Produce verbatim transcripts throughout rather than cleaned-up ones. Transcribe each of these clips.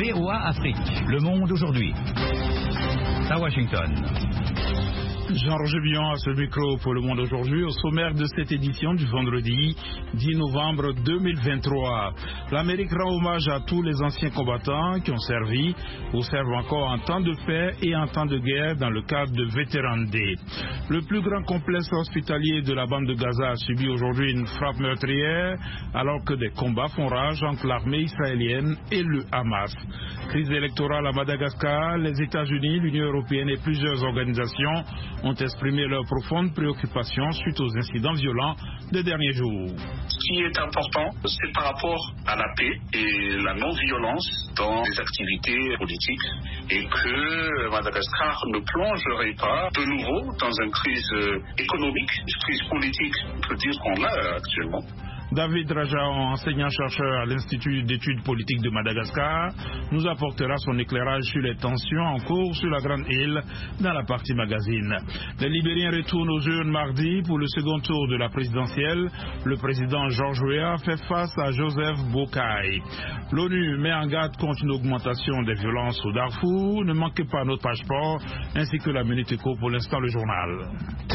V O A Afrique. Le monde aujourd'hui. À Washington. Jean-Roger Billon à ce micro pour Le Monde aujourd'hui, au sommaire de cette édition du vendredi dix novembre deux mille vingt-trois. L'Amérique rend hommage à tous les anciens combattants qui ont servi ou servent encore en temps de paix et en temps de guerre dans le cadre de Veteran Day. Le plus grand complexe hospitalier de la bande de Gaza a subi aujourd'hui une frappe meurtrière alors que des combats font rage entre l'armée israélienne et le Hamas. Crise électorale à Madagascar, les États-Unis, l'Union européenne et plusieurs organisations ont exprimé leur profonde préoccupation suite aux incidents violents des derniers jours. Ce qui est important, c'est par rapport à la paix et la non-violence dans les activités politiques et que Madagascar ne plongerait pas de nouveau dans une crise économique, une crise politique, on peut dire qu'on l'a actuellement. David Rajaon, enseignant-chercheur à l'Institut d'études politiques de Madagascar, nous apportera son éclairage sur les tensions en cours sur la Grande Île dans la partie magazine. Les Libériens retournent aux urnes mardi pour le second tour de la présidentielle. Le président George Weah fait face à Joseph Boakai. L'ONU met en garde contre une augmentation des violences au Darfour. Ne manquez pas notre page sport ainsi que la Minute Éco, pour l'instant le journal.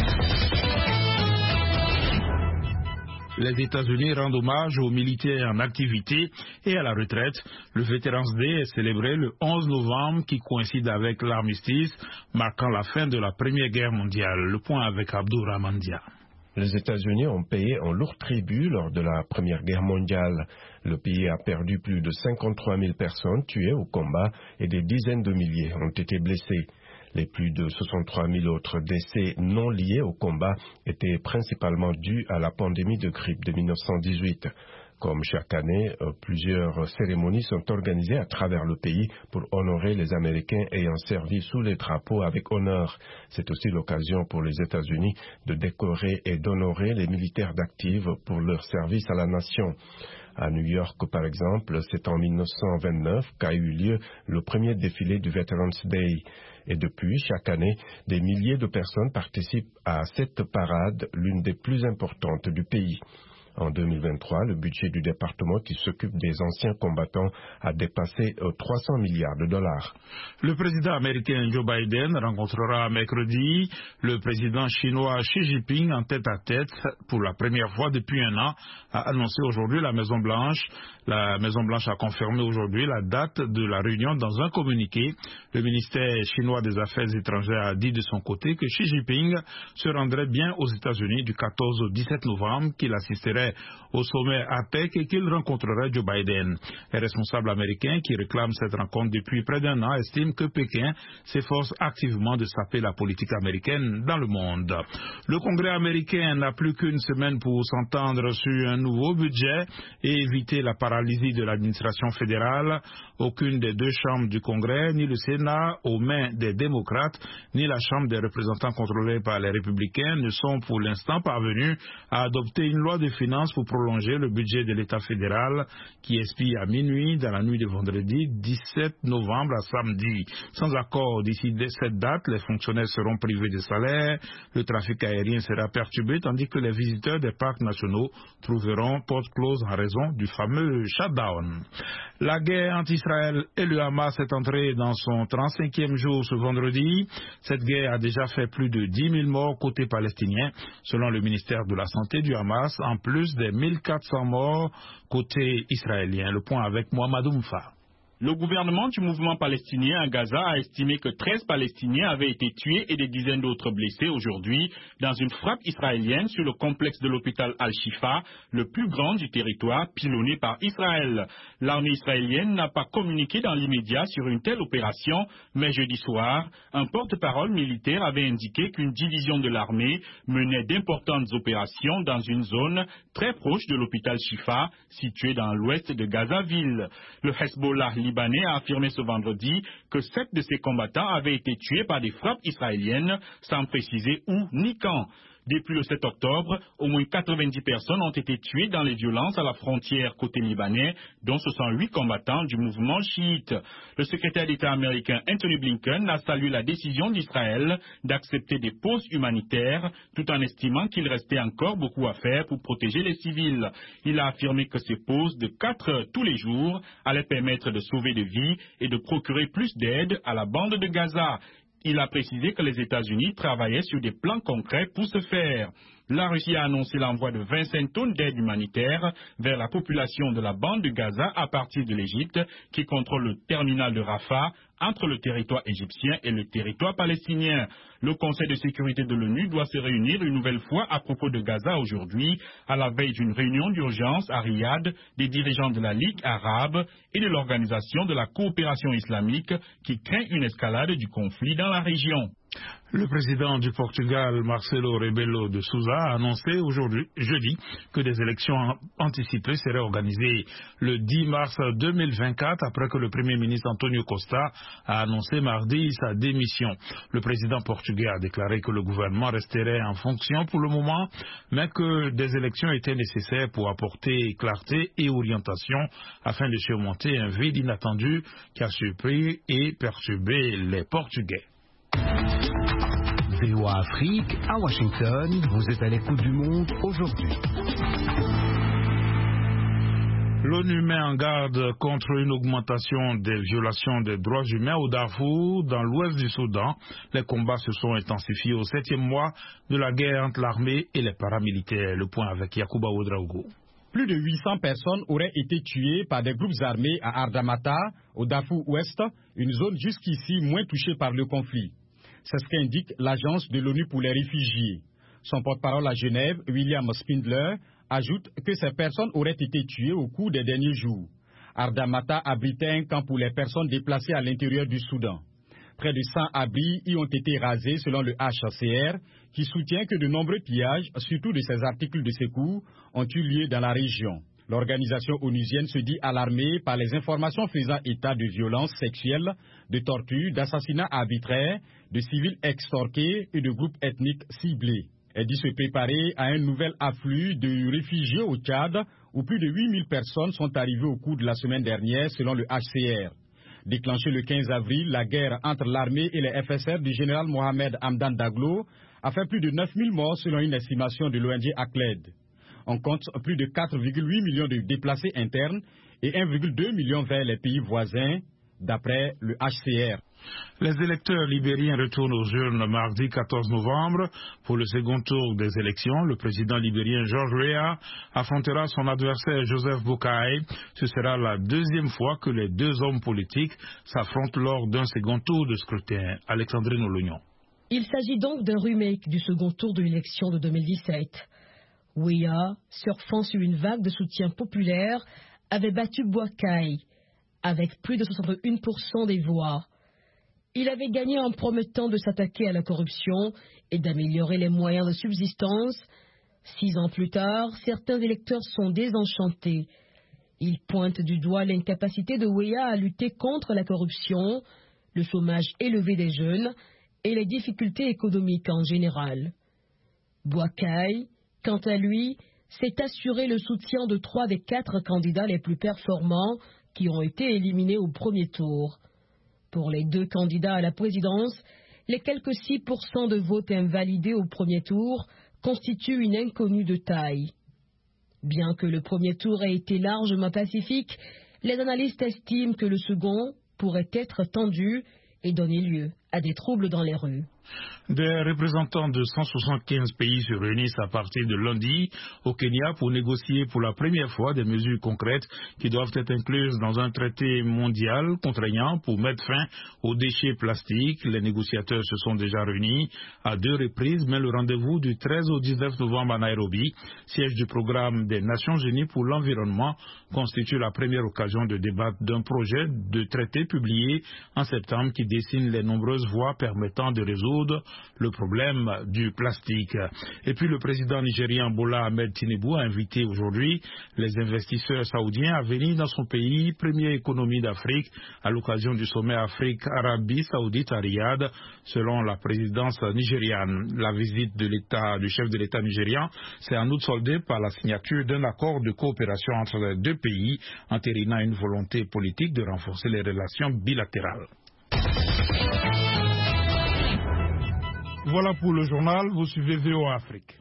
Les États-Unis rendent hommage aux militaires en activité et à la retraite. Le Veterans Day est célébré le onze novembre, qui coïncide avec l'armistice, marquant la fin de la Première Guerre mondiale. Le point avec Abdou Ramandia. Les États-Unis ont payé un lourd tribut lors de la Première Guerre mondiale. Le pays a perdu plus de cinquante-trois mille personnes tuées au combat et des dizaines de milliers ont été blessées. Les plus de soixante-trois mille autres décès non liés au combat étaient principalement dus à la pandémie de grippe de mille neuf cent dix-huit. Comme chaque année, plusieurs cérémonies sont organisées à travers le pays pour honorer les Américains ayant servi sous les drapeaux avec honneur. C'est aussi l'occasion pour les États-Unis de décorer et d'honorer les militaires d'active pour leur service à la nation. À New York, par exemple, c'est en mille neuf cent vingt-neuf qu'a eu lieu le premier défilé du Veterans Day. Et depuis, chaque année, des milliers de personnes participent à cette parade, l'une des plus importantes du pays. En deux mille vingt-trois, le budget du département qui s'occupe des anciens combattants a dépassé trois cents milliards de dollars. Le président américain Joe Biden rencontrera mercredi le président chinois Xi Jinping en tête-à-tête pour la première fois depuis un an, a annoncé aujourd'hui la Maison-Blanche. La Maison-Blanche a confirmé aujourd'hui la date de la réunion dans un communiqué. Le ministère chinois des Affaires étrangères a dit de son côté que Xi Jinping se rendrait bien aux États-Unis du quatorze au dix-sept novembre, qu'il assisterait au sommet APEC et qu'il rencontrerait Joe Biden. Les responsables américains qui réclament cette rencontre depuis près d'un an estiment que Pékin s'efforce activement de saper la politique américaine dans le monde. Le Congrès américain n'a plus qu'une semaine pour s'entendre sur un nouveau budget et éviter la paralysie de l'administration fédérale. Aucune des deux chambres du Congrès, ni le Sénat aux mains des démocrates, ni la Chambre des représentants contrôlée par les républicains ne sont pour l'instant parvenus à adopter une loi de finances pour prolonger le budget de l'État fédéral qui expire à minuit dans la nuit de vendredi dix-sept novembre à samedi. Sans accord d'ici cette date, les fonctionnaires seront privés de salaire, le trafic aérien sera perturbé tandis que les visiteurs des parcs nationaux trouveront porte close en raison du fameux shutdown. La guerre entre Israël et le Hamas est entrée dans son trente-cinquième jour ce vendredi. Cette guerre a déjà fait plus de dix mille morts côté palestinien, selon le ministère de la Santé du Hamas, en plus des mille quatre cents morts côté israélien. Le point avec Mohamed Oumfa. Le gouvernement du mouvement palestinien à Gaza a estimé que treize Palestiniens avaient été tués et des dizaines d'autres blessés aujourd'hui dans une frappe israélienne sur le complexe de l'hôpital Al-Shifa, le plus grand du territoire pilonné par Israël. L'armée israélienne n'a pas communiqué dans l'immédiat sur une telle opération, mais jeudi soir, un porte-parole militaire avait indiqué qu'une division de l'armée menait d'importantes opérations dans une zone très proche de l'hôpital Shifa, situé dans l'ouest de Gaza-Ville. Le Hezbollah libanais a affirmé ce vendredi que sept de ses combattants avaient été tués par des frappes israéliennes, sans préciser où ni quand. Depuis le sept octobre, au moins quatre-vingt-dix personnes ont été tuées dans les violences à la frontière côté libanais, dont soixante-huit combattants du mouvement chiite. Le secrétaire d'État américain Anthony Blinken a salué la décision d'Israël d'accepter des pauses humanitaires, tout en estimant qu'il restait encore beaucoup à faire pour protéger les civils. Il a affirmé que ces pauses de quatre heures tous les jours allaient permettre de sauver des vies et de procurer plus d'aide à la bande de Gaza. Il a précisé que les États-Unis travaillaient sur des plans concrets pour ce faire. La Russie a annoncé l'envoi de vingt-cinq tonnes d'aide humanitaire vers la population de la bande de Gaza à partir de l'Égypte, qui contrôle le terminal de Rafah entre le territoire égyptien et le territoire palestinien. Le Conseil de sécurité de l'ONU doit se réunir une nouvelle fois à propos de Gaza aujourd'hui, à la veille d'une réunion d'urgence à Riyad des dirigeants de la Ligue arabe et de l'Organisation de la coopération islamique qui craint une escalade du conflit dans la région. Le président du Portugal, Marcelo Rebelo de Sousa, a annoncé aujourd'hui, jeudi, que des élections anticipées seraient organisées le dix mars deux mille vingt-quatre, après que le Premier ministre Antonio Costa a annoncé mardi sa démission. Le président portugais a déclaré que le gouvernement resterait en fonction pour le moment, mais que des élections étaient nécessaires pour apporter clarté et orientation afin de surmonter un vide inattendu qui a surpris et perturbé les Portugais. V O A Afrique, à Washington, vous êtes à l'écoute du monde aujourd'hui. L'ONU met en garde contre une augmentation des violations des droits humains au Darfour, dans l'ouest du Soudan. Les combats se sont intensifiés au septième mois de la guerre entre l'armée et les paramilitaires. Le point avec Yacouba Ouedraogo. Plus de huit cents personnes auraient été tuées par des groupes armés à Ardamata, au Darfour Ouest, une zone jusqu'ici moins touchée par le conflit. C'est ce qu'indique l'Agence de l'ONU pour les réfugiés. Son porte-parole à Genève, William Spindler, ajoute que ces personnes auraient été tuées au cours des derniers jours. Ardamata abritait un camp pour les personnes déplacées à l'intérieur du Soudan. Près de cent abris y ont été rasés selon le H C R, qui soutient que de nombreux pillages, surtout de ces articles de secours, ont eu lieu dans la région. L'organisation onusienne se dit alarmée par les informations faisant état de violences sexuelles, de tortures, d'assassinats arbitraires, de civils extorqués et de groupes ethniques ciblés. Elle dit se préparer à un nouvel afflux de réfugiés au Tchad, où plus de huit mille personnes sont arrivées au cours de la semaine dernière, selon le H C R. Déclenchée le quinze avril, la guerre entre l'armée et les F S R du général Mohamed Hamdan Daglo a fait plus de neuf mille morts selon une estimation de l'O N G ACLED. On compte plus de quatre virgule huit millions de déplacés internes et un virgule deux million vers les pays voisins, d'après le H C R. Les électeurs libériens retournent aux urnes mardi quatorze novembre. Pour le second tour des élections, le président libérien George Weah affrontera son adversaire Joseph Boakai. Ce sera la deuxième fois que les deux hommes politiques s'affrontent lors d'un second tour de scrutin. Alexandrine Olognon. Il s'agit donc d'un remake du second tour de l'élection de deux mille dix-sept. Weah, surfant sur une vague de soutien populaire, avait battu Boakai avec plus de soixante et un pour cent des voix. Il avait gagné en promettant de s'attaquer à la corruption et d'améliorer les moyens de subsistance. Six ans plus tard, certains électeurs sont désenchantés. Ils pointent du doigt l'incapacité de Weah à lutter contre la corruption, le chômage élevé des jeunes et les difficultés économiques en général. Boakai, quant à lui, s'est assuré le soutien de trois des quatre candidats les plus performants qui ont été éliminés au premier tour. Pour les deux candidats à la présidence, les quelques six pour cent de votes invalidés au premier tour constituent une inconnue de taille. Bien que le premier tour ait été largement pacifique, les analystes estiment que le second pourrait être tendu et donner lieu à des troubles dans les rues. Des représentants de cent soixante-quinze pays se réunissent à partir de lundi au Kenya pour négocier pour la première fois des mesures concrètes qui doivent être incluses dans un traité mondial contraignant pour mettre fin aux déchets plastiques. Les négociateurs se sont déjà réunis à deux reprises, mais le rendez-vous du treize au dix-neuf novembre à Nairobi, siège du programme des Nations Unies pour l'environnement, constitue la première occasion de débattre d'un projet de traité publié en septembre qui dessine les nombreuses nombreuses voies permettant de résoudre le problème du plastique. Et puis le président nigérien Bola Ahmed Tinubu a invité aujourd'hui les investisseurs saoudiens à venir dans son pays, première économie d'Afrique, à l'occasion du sommet Afrique-Arabie Saoudite à Riyad, selon la présidence nigériane. La visite de l'État, du chef de l'État nigérian s'est en outre soldée par la signature d'un accord de coopération entre les deux pays, entérinant une volonté politique de renforcer les relations bilatérales. Voilà pour le journal, vous suivez V O Afrique.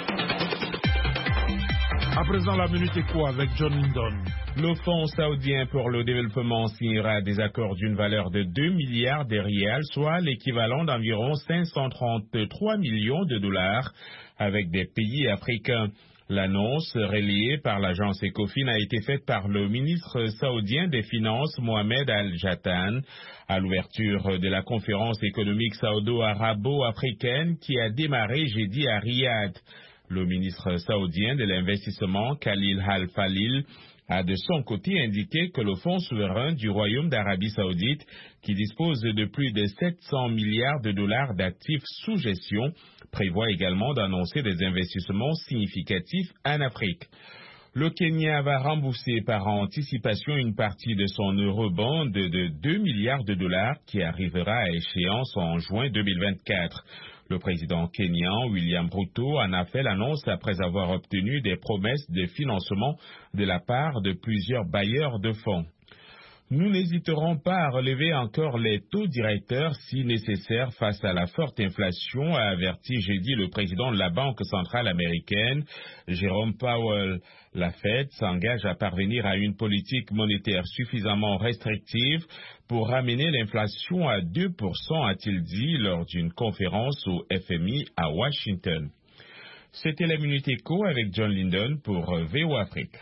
À présent, la Minute Éco avec John Lindon. Le Fonds saoudien pour le développement signera des accords d'une valeur de deux milliards de rials, soit l'équivalent d'environ cinq cent trente-trois millions de dollars, avec des pays africains. L'annonce, relayée par l'agence Ecofin, a été faite par le ministre saoudien des Finances, Mohamed Al-Jatan, à l'ouverture de la conférence économique saoudo-arabo-africaine qui a démarré jeudi à Riyad. Le ministre saoudien de l'investissement, Khalil Al-Falil, a de son côté indiqué que le fonds souverain du Royaume d'Arabie Saoudite, qui dispose de plus de sept cents milliards de dollars d'actifs sous gestion, prévoit également d'annoncer des investissements significatifs en Afrique. Le Kenya va rembourser par anticipation une partie de son eurobond de deux milliards de dollars qui arrivera à échéance en juin deux mille vingt-quatre. Le président kenyan, William Ruto, en a fait l'annonce après avoir obtenu des promesses de financement de la part de plusieurs bailleurs de fonds. Nous n'hésiterons pas à relever encore les taux directeurs si nécessaire face à la forte inflation, a averti jeudi le président de la Banque centrale américaine, Jerome Powell. La Fed s'engage à parvenir à une politique monétaire suffisamment restrictive pour ramener l'inflation à deux pour cent, a-t-il dit lors d'une conférence au F M I à Washington. C'était la Minute Éco avec John Lindon pour V O Afrique.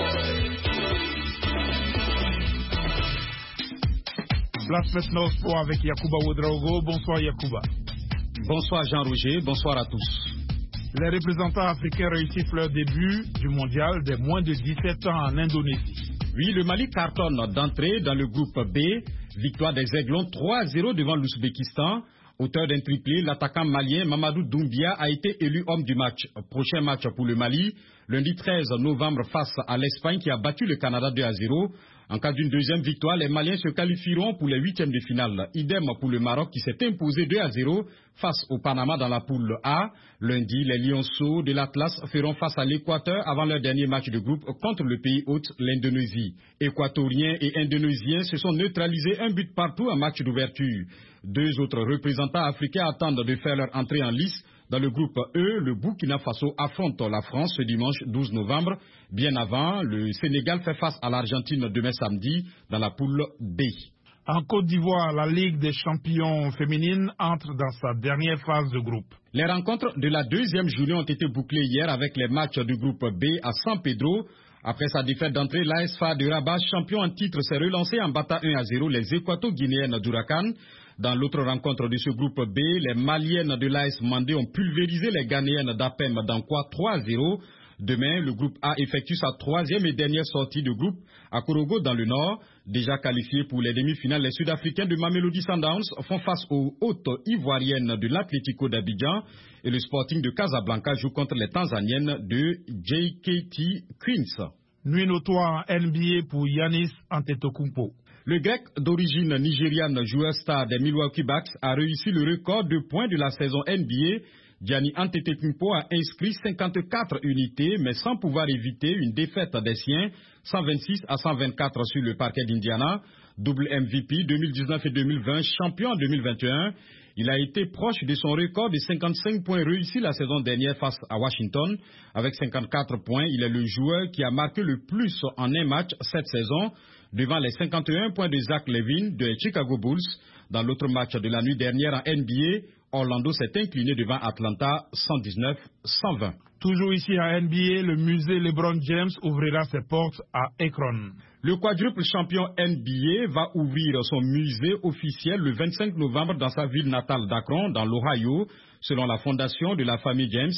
Place maintenant au sport avec Yacouba Ouedraogo. Bonsoir Yacouba. Bonsoir Jean-Roger, bonsoir à tous. Les représentants africains réussissent leur début du mondial des moins de dix-sept ans en Indonésie. Oui, le Mali cartonne d'entrée dans le groupe B. Victoire des Aiglons trois à zéro devant l'Ouzbékistan. Auteur d'un triplé, l'attaquant malien Mamadou Doumbia a été élu homme du match. Prochain match pour le Mali, lundi treize novembre face à l'Espagne qui a battu le Canada deux à zéro. En cas d'une deuxième victoire, les Maliens se qualifieront pour les huitièmes de finale. Idem pour le Maroc qui s'est imposé deux à zéro face au Panama dans la poule A. Lundi, les Lionceaux de l'Atlas feront face à l'Équateur avant leur dernier match de groupe contre le pays hôte, l'Indonésie. Équatoriens et Indonésiens se sont neutralisés un but partout en match d'ouverture. Deux autres représentants africains attendent de faire leur entrée en lice. Dans le groupe E, le Burkina Faso affronte la France ce dimanche douze novembre. Bien avant, le Sénégal fait face à l'Argentine demain samedi dans la poule B. En Côte d'Ivoire, la Ligue des champions féminines entre dans sa dernière phase de groupe. Les rencontres de la deuxième journée ont été bouclées hier avec les matchs du groupe B à San Pedro. Après sa défaite d'entrée, l'A S F A de Rabat, champion en titre, s'est relancé en battant un à zéro les Équato-Guinéennes d'Huracan. Dans l'autre rencontre de ce groupe B, les Maliennes de l'A S Mandé ont pulvérisé les Ghanéennes d'Apem d'Ankwa trois à zéro. Demain, le groupe A effectue sa troisième et dernière sortie de groupe à Korogo dans le Nord. Déjà qualifiés pour les demi-finales, les Sud-Africains de Mamelodi Sundowns font face aux hôtes ivoiriennes de l'Atlético d'Abidjan et le Sporting de Casablanca joue contre les Tanzaniennes de J K T Queens. Nuit notoire N B A pour Giannis Antetokounmpo. Le Grec d'origine nigériane, joueur star des Milwaukee Bucks, a réussi le record de points de la saison N B A. Giannis Antetokounmpo a inscrit cinquante-quatre unités, mais sans pouvoir éviter une défaite des siens, cent vingt-six à cent vingt-quatre sur le parquet d'Indiana. Double M V P deux mille dix-neuf et deux mille vingt, champion en deux mille vingt et un. Il a été proche de son record de cinquante-cinq points réussi la saison dernière face à Washington. Avec cinquante-quatre points, il est le joueur qui a marqué le plus en un match cette saison, devant les cinquante et un points de Zach Levine de Chicago Bulls. Dans l'autre match de la nuit dernière en N B A, Orlando s'est incliné devant Atlanta cent dix-neuf à cent vingt. Toujours ici à N B A, le musée LeBron James ouvrira ses portes à Akron. Le quadruple champion N B A va ouvrir son musée officiel le vingt-cinq novembre dans sa ville natale d'Akron, dans l'Ohio. Selon la fondation de la famille James,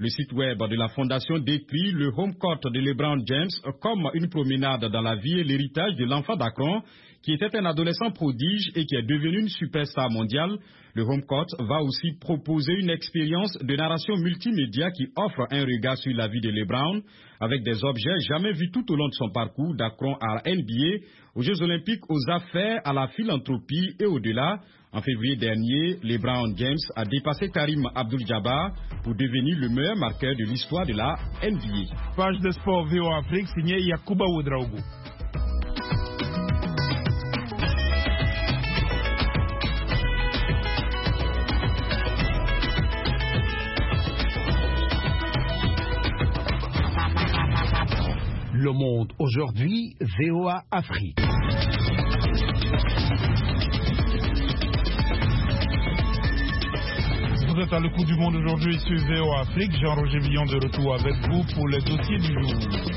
Le site web de la fondation décrit le home court de LeBron James comme une promenade dans la vie et l'héritage de l'enfant d'Akron, qui était un adolescent prodige et qui est devenu une superstar mondiale. Le home court va aussi proposer une expérience de narration multimédia qui offre un regard sur la vie de LeBron, avec des objets jamais vus tout au long de son parcours d'Akron à N B A, aux Jeux Olympiques, aux affaires, à la philanthropie et au-delà. En février dernier, LeBron James a dépassé Karim Abdul-Jabbar pour devenir le meilleur marqueur de l'histoire de la N B A. Page de sport V O A Afrique, signé Yakuba Ouedraogo. Le Monde aujourd'hui, V O A Afrique. Vous êtes à l'écoute du Monde aujourd'hui sur V O A Afrique. Jean-Roger Villon de retour avec vous pour les dossiers du jour.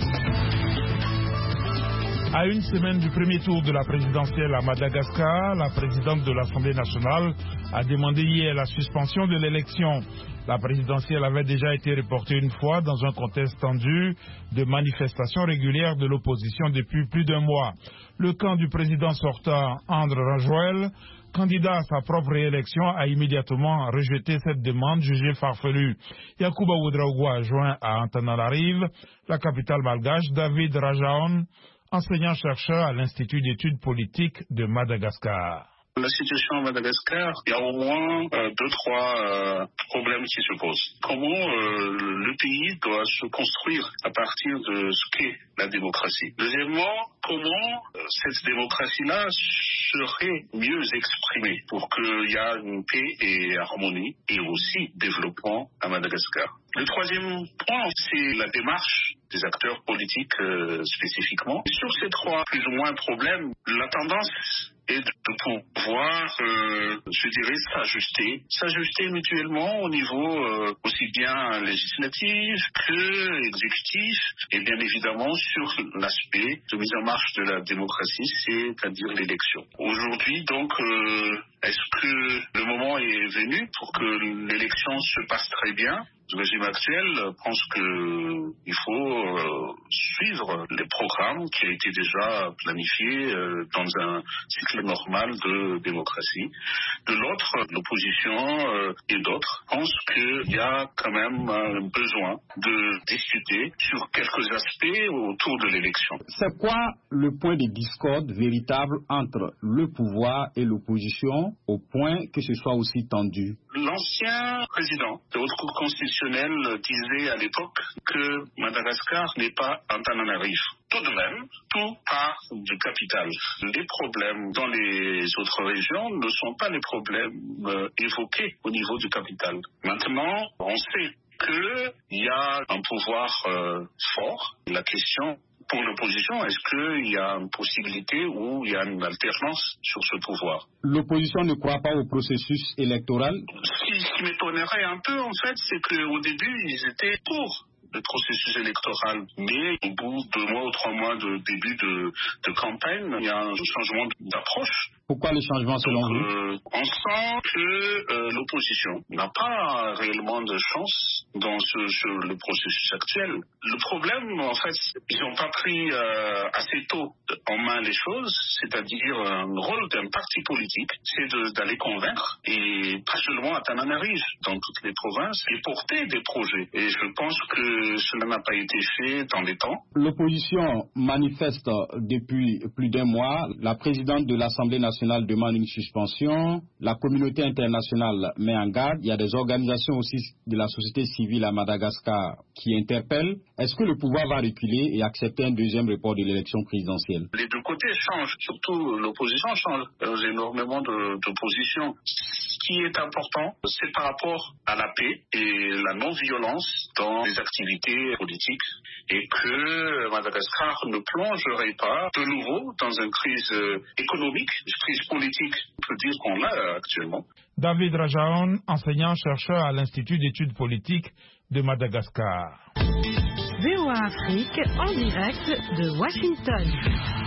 À une semaine du premier tour de la présidentielle à Madagascar, la présidente de l'Assemblée nationale a demandé hier la suspension de l'élection. La présidentielle avait déjà été reportée une fois dans un contexte tendu de manifestations régulières de l'opposition depuis plus d'un mois. Le camp du président sortant, André Rajoelina, candidat à sa propre réélection, a immédiatement rejeté cette demande jugée farfelue. Yakuba Ouedraogo a joint à Antananarive, la capitale malgache, David Rajaon, enseignant-chercheur à l'Institut d'études politiques de Madagascar. La situation à Madagascar, il y a au moins euh, deux, trois euh, problèmes qui se posent. Comment euh, le pays doit se construire à partir de ce qu'est la démocratie. Deuxièmement, comment euh, cette démocratie-là serait mieux exprimée pour qu'il y ait une paix et harmonie et aussi développement à Madagascar. Le troisième point, c'est la démarche des acteurs politiques euh, spécifiquement. Et sur ces trois plus ou moins problèmes, la tendance est de pouvoir, euh, je dirais, s'ajuster, s'ajuster mutuellement au niveau euh, aussi bien législatif que exécutif, et bien évidemment sur l'aspect de mise en marche de la démocratie, c'est-à-dire l'élection. Aujourd'hui, donc, euh, est-ce que le moment est venu pour que l'élection se passe très bien? Le régime actuel pense qu'il faut euh, suivre les programmes qui ont été déjà planifiés euh, dans un cycle normal de démocratie. De l'autre, l'opposition euh, et d'autres pensent qu'il y a quand même un besoin de discuter sur quelques aspects autour de l'élection. C'est quoi le point de discorde véritable entre le pouvoir et l'opposition au point que ce soit aussi tendu? L'ancien président de haute cour constitutionnelle disait à l'époque que Madagascar n'est pas Antananarive. Tout de même, tout part du capital. Les problèmes dans les autres régions ne sont pas les problèmes euh, évoqués au niveau du capital. Maintenant, on sait qu'il y a un pouvoir euh, fort. La question pour l'opposition, est-ce qu'il y a une possibilité ou il y a une alternance sur ce pouvoir? L'opposition ne croit pas au processus électoral? Ce qui, ce qui m'étonnerait un peu, en fait, c'est qu'au début, ils étaient pour le processus électoral. Mais au bout de deux mois ou trois mois de début de, de campagne, il y a un changement d'approche. Pourquoi le changement selon Donc, vous? euh, On sent que euh, l'opposition n'a pas réellement de chance dans ce, ce, le processus actuel. Le problème, en fait, ils n'ont pas pris euh, assez tôt en main les choses, c'est-à-dire un rôle d'un parti politique, c'est de, d'aller convaincre, et pas seulement à Tananarive, dans toutes les provinces, et porter des projets. Et je pense que cela n'a pas été fait dans les temps. L'opposition manifeste depuis plus d'un mois. La présidente de l'Assemblée nationale demande une suspension. La communauté internationale met en garde. Il y a des organisations aussi de la société civile à Madagascar qui interpellent. Est-ce que le pouvoir va reculer et accepter un deuxième report de l'élection présidentielle? Les deux côtés changent, surtout l'opposition change. Il y a énormément de, de positions. Ce qui est important, c'est par rapport à la paix et la non-violence dans les activités politiques, et que Madagascar ne plongerait pas de nouveau dans une crise économique, une crise politique, on peut dire qu'on l'a actuellement. David Rajaon, enseignant-chercheur à l'Institut d'études politiques de Madagascar. V O A Afrique en direct de Washington.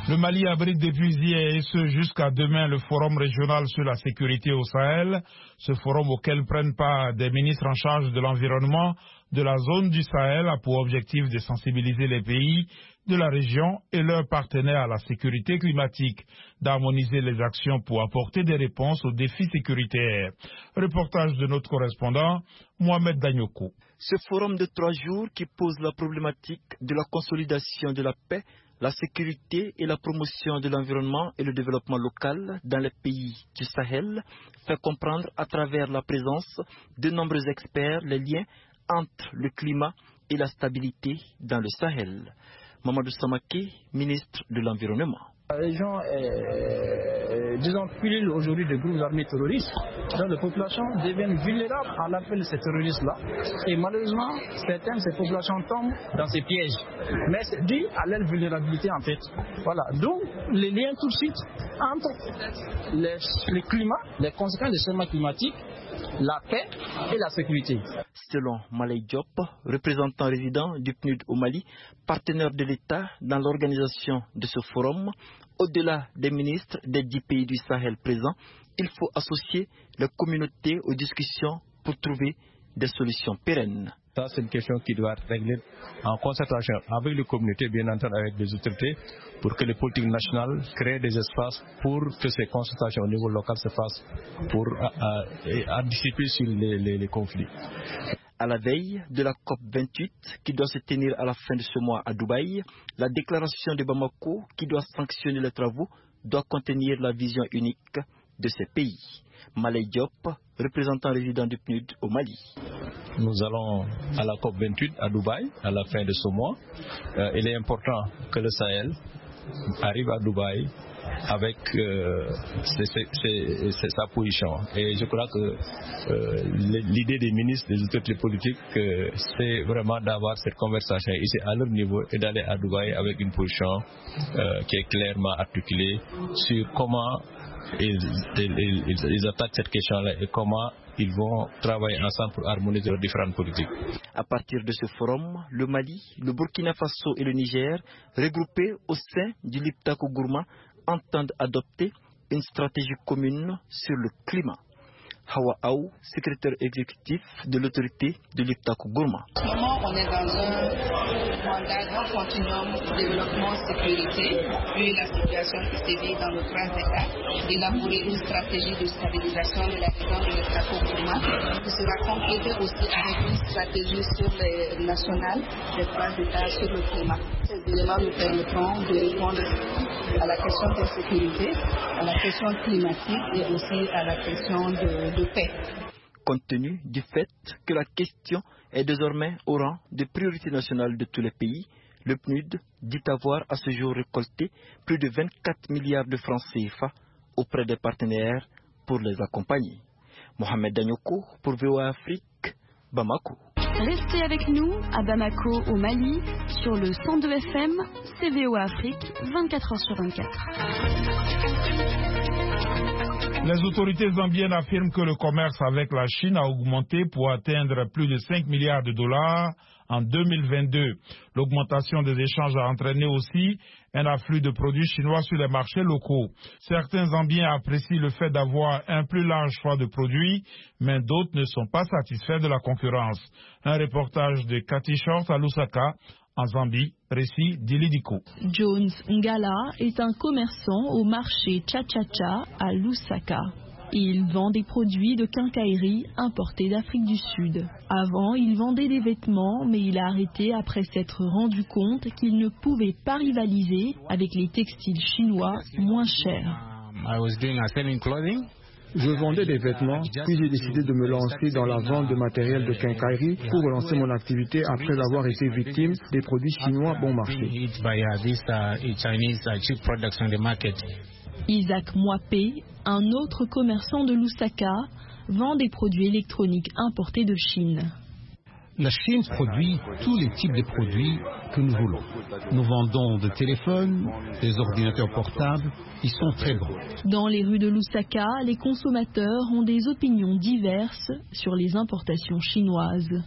Le Mali abrite depuis hier et ce jusqu'à demain le forum régional sur la sécurité au Sahel. Ce forum auquel prennent part des ministres en charge de l'environnement de la zone du Sahel a pour objectif de sensibiliser les pays de la région et leurs partenaires à la sécurité climatique, d'harmoniser les actions pour apporter des réponses aux défis sécuritaires. Reportage de notre correspondant, Mohamed Danyoko. Ce forum de trois jours qui pose la problématique de la consolidation de la paix, la sécurité et la promotion de l'environnement et le développement local dans les pays du Sahel fait comprendre à travers la présence de nombreux experts les liens entre le climat et la stabilité dans le Sahel. Mamadou Samake, ministre de l'Environnement. La région est, euh, disons, pilule aujourd'hui de groupes armés terroristes. Donc les populations deviennent vulnérables à l'appel de ces terroristes-là. Et malheureusement, certaines de ces populations tombent dans ces pièges. Mais c'est dû à leur vulnérabilité en fait. Voilà. Donc les liens tout de suite entre les, le climat, les conséquences du changement climatique, la paix et la sécurité. Selon Malay Diop, représentant résident du P N U D au Mali, partenaire de l'État dans l'organisation de ce forum, au-delà des ministres des dix pays du Sahel présents, il faut associer les communautés aux discussions pour trouver des solutions pérennes. Ça, c'est une question qui doit être réglée en concertation avec les communautés, bien entendu avec les autorités, pour que les politiques nationales créent des espaces pour que ces concertations au niveau local se fassent pour anticiper sur les, les, les conflits. À la veille de la COP vingt-huit qui doit se tenir à la fin de ce mois à Dubaï, la déclaration de Bamako qui doit sanctionner les travaux doit contenir la vision unique de ces pays. Malay Diop, représentant résident du P N U D au Mali. Nous allons à la COP vingt-huit à Dubaï à la fin de ce mois. Euh, il est important que le Sahel arrive à Dubaï avec euh, c'est, c'est, c'est, c'est sa position. Et je crois que euh, l'idée des ministres, des autorités politiques, euh, c'est vraiment d'avoir cette conversation ici à leur niveau et d'aller à Dubaï avec une position euh, qui est clairement articulée sur comment ils, ils, ils, ils attaquent cette question-là et comment ils vont travailler ensemble pour harmoniser leurs différentes politiques. À partir de ce forum, le Mali, le Burkina Faso et le Niger, regroupés au sein du Liptako Gourma, entendent adopter une stratégie commune sur le climat. Hawa Aou, secrétaire exécutif de l'autorité de Liptako Gourma. En ce moment, on est dans un mandat grand continuum développement sécurité, vu la situation qui sévit dans nos trois États, d'élaborer une stratégie de stabilisation de la région de Liptako Gourma, qui sera complétée aussi avec une stratégie sur les nationales des trois États sur le climat. Ces éléments nous permettront de répondre à la question de sécurité, à la question climatique et aussi à la question de, de paix. Compte tenu du fait que la question est désormais au rang de priorité nationale de tous les pays, le P N U D dit avoir à ce jour récolté plus de vingt-quatre milliards de francs C F A auprès des partenaires pour les accompagner. Mohamed Danyoko pour V O A Afrique, Bamako. Restez avec nous à Bamako au Mali sur le cent deux F M, c'est V O A Afrique, vingt-quatre heures sur vingt-quatre. Les autorités zambiennes affirment que le commerce avec la Chine a augmenté pour atteindre plus de cinq milliards de dollars en deux mille vingt-deux. L'augmentation des échanges a entraîné aussi un afflux de produits chinois sur les marchés locaux. Certains Zambiens apprécient le fait d'avoir un plus large choix de produits, mais d'autres ne sont pas satisfaits de la concurrence. Un reportage de Cathy Short à Lusaka, en Zambie, récit d'Ilidiko. Jones Ngala est un commerçant au marché Cha-Cha-Cha à Lusaka. Il vend des produits de quincaillerie importés d'Afrique du Sud. Avant, il vendait des vêtements, mais il a arrêté après s'être rendu compte qu'il ne pouvait pas rivaliser avec les textiles chinois moins chers. Je vendais des vêtements, puis j'ai décidé de me lancer dans la vente de matériel de quincaillerie pour relancer mon activité après avoir été victime des produits chinois bon marché. Isaac Mwapé, un autre commerçant de Lusaka, vend des produits électroniques importés de Chine. La Chine produit tous les types de produits que nous voulons. Nous vendons des téléphones, des ordinateurs portables, ils sont très bons. Dans les rues de Lusaka, les consommateurs ont des opinions diverses sur les importations chinoises.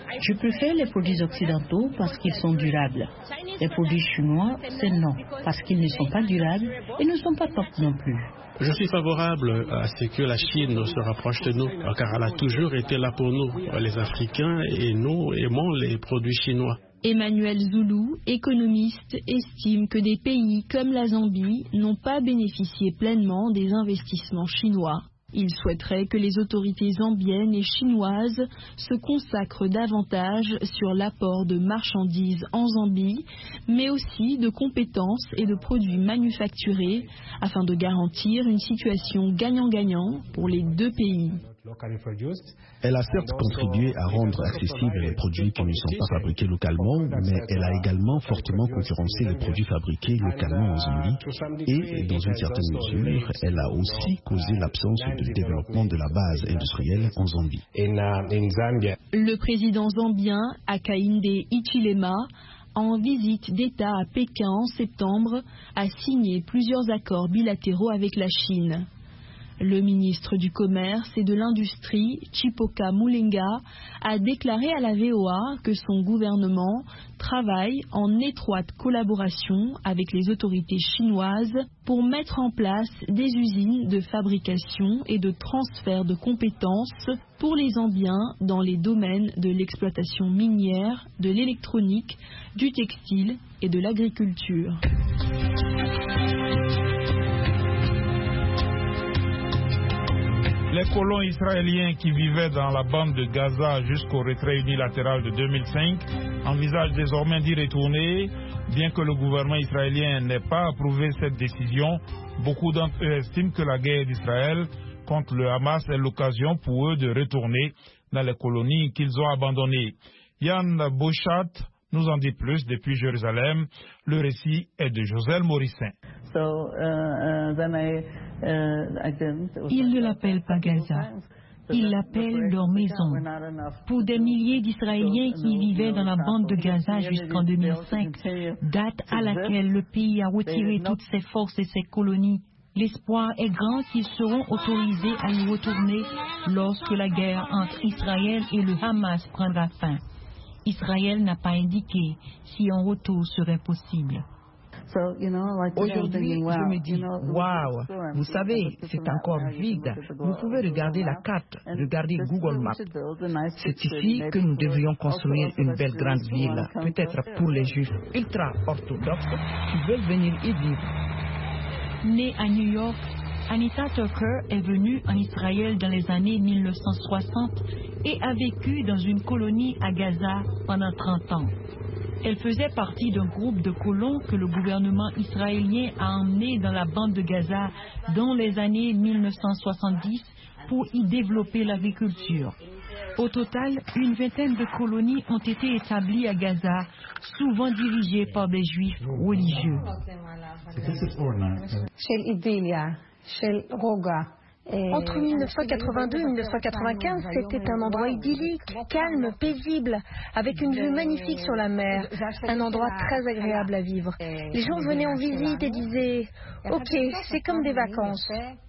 Je préfère les produits occidentaux parce qu'ils sont durables. Les produits chinois, c'est non, parce qu'ils ne sont pas durables et ne sont pas top non plus. Je suis favorable à ce que la Chine se rapproche de nous, car elle a toujours été là pour nous, les Africains, et nous aimons les produits chinois. Emmanuel Zoulou, économiste, estime que des pays comme la Zambie n'ont pas bénéficié pleinement des investissements chinois. Il souhaiterait que les autorités zambiennes et chinoises se consacrent davantage sur l'apport de marchandises en Zambie, mais aussi de compétences et de produits manufacturés afin de garantir une situation gagnant-gagnant pour les deux pays. Elle a certes contribué à rendre accessibles les produits qui ne sont pas fabriqués localement, mais elle a également fortement concurrencé les produits fabriqués localement en Zambie et, dans une certaine mesure, elle a aussi causé l'absence de développement de la base industrielle en Zambie. Le président zambien, Hakainde Hichilema, en visite d'État à Pékin en septembre, a signé plusieurs accords bilatéraux avec la Chine. Le ministre du Commerce et de l'Industrie, Chipoka Mulenga, a déclaré à la V O A que son gouvernement travaille en étroite collaboration avec les autorités chinoises pour mettre en place des usines de fabrication et de transfert de compétences pour les Zambiens dans les domaines de l'exploitation minière, de l'électronique, du textile et de l'agriculture. Les colons israéliens qui vivaient dans la bande de Gaza jusqu'au retrait unilatéral de deux mille cinq envisagent désormais d'y retourner. Bien que le gouvernement israélien n'ait pas approuvé cette décision, beaucoup d'entre eux estiment que la guerre d'Israël contre le Hamas est l'occasion pour eux de retourner dans les colonies qu'ils ont abandonnées. Yann Bouchat nous en dit plus depuis Jérusalem. Le récit est de Joselle Morissin. Ils ne l'appellent pas Gaza, ils l'appellent leur maison. Pour des milliers d'Israéliens qui vivaient dans la bande de Gaza jusqu'en deux mille cinq, date à laquelle le pays a retiré toutes ses forces et ses colonies, l'espoir est grand qu'ils seront autorisés à y retourner lorsque la guerre entre Israël et le Hamas prendra fin. Israël n'a pas indiqué si un retour serait possible. Aujourd'hui, je me dis, waouh, vous savez, c'est encore vide. Vous pouvez regarder la carte, regarder Google Maps. C'est ici que nous devrions construire une belle grande ville, peut-être pour les juifs ultra-orthodoxes qui veulent venir y vivre. Née à New York, Anita Tucker est venue en Israël dans les années mille neuf cent soixante et a vécu dans une colonie à Gaza pendant trente ans. Elle faisait partie d'un groupe de colons que le gouvernement israélien a emmenés dans la bande de Gaza dans les années mille neuf cent soixante-dix pour y développer l'agriculture. Au total, une vingtaine de colonies ont été établies à Gaza, souvent dirigées par des juifs religieux. Entre mille neuf cent quatre-vingt-deux et mille neuf cent quatre-vingt-quinze, c'était un endroit idyllique, calme, paisible, avec une vue magnifique sur la mer, un endroit très agréable à vivre. Les gens venaient en visite et disaient « Ok, c'est comme des vacances ».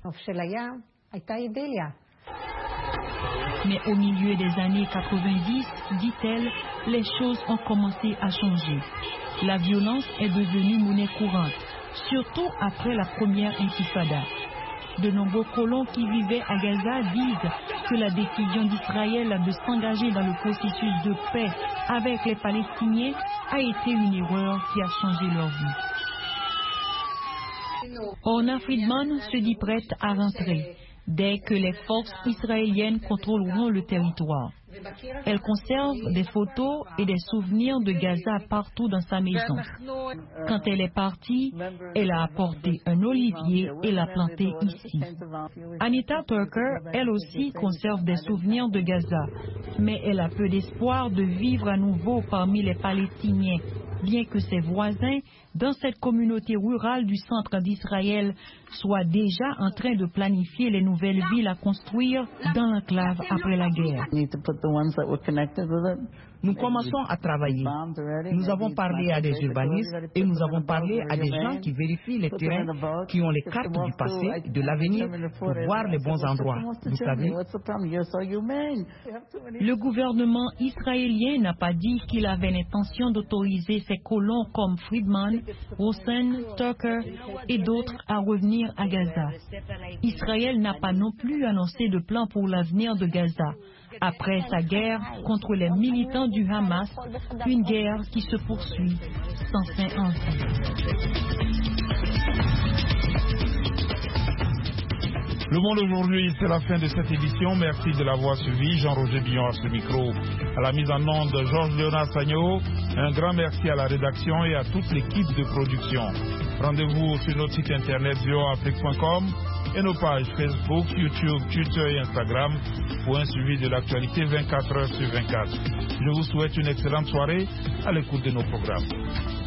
Mais au milieu des années quatre-vingt-dix, dit-elle, les choses ont commencé à changer. La violence est devenue monnaie courante, surtout après la première intifada. De nombreux colons qui vivaient à Gaza disent que la décision d'Israël de s'engager dans le processus de paix avec les Palestiniens a été une erreur qui a changé leur vie. Orna Friedman se dit prête à rentrer dès que les forces israéliennes contrôleront le territoire. Elle conserve des photos et des souvenirs de Gaza partout dans sa maison. Quand elle est partie, elle a apporté un olivier et l'a planté ici. Anita Tucker, elle aussi, conserve des souvenirs de Gaza, mais elle a peu d'espoir de vivre à nouveau parmi les Palestiniens, bien que ses voisins, dans cette communauté rurale du centre d'Israël, soient déjà en train de planifier les nouvelles villes à construire dans l'enclave après la guerre. Nous commençons à travailler. Nous avons parlé à des urbanistes et nous avons parlé à des gens qui vérifient les terrains, qui ont les cartes du passé et de l'avenir pour voir les bons endroits. Vous savez. Le gouvernement israélien n'a pas dit qu'il avait l'intention d'autoriser ses colons comme Friedman, Rosen, Tucker et d'autres à revenir à Gaza. Israël n'a pas non plus annoncé de plan pour l'avenir de Gaza, après sa guerre contre les militants du Hamas, une guerre qui se poursuit sans fin en vue. Le Monde aujourd'hui, c'est la fin de cette édition. Merci de l'avoir suivi. Jean-Roger Billon à ce micro. À la mise en onde, Georges Léonard Sagno. Un grand merci à la rédaction et à toute l'équipe de production. Rendez-vous sur notre site internet v o a afrique point com et nos pages Facebook, YouTube, Twitter et Instagram pour un suivi de l'actualité vingt-quatre heures sur vingt-quatre. Je vous souhaite une excellente soirée à l'écoute de nos programmes.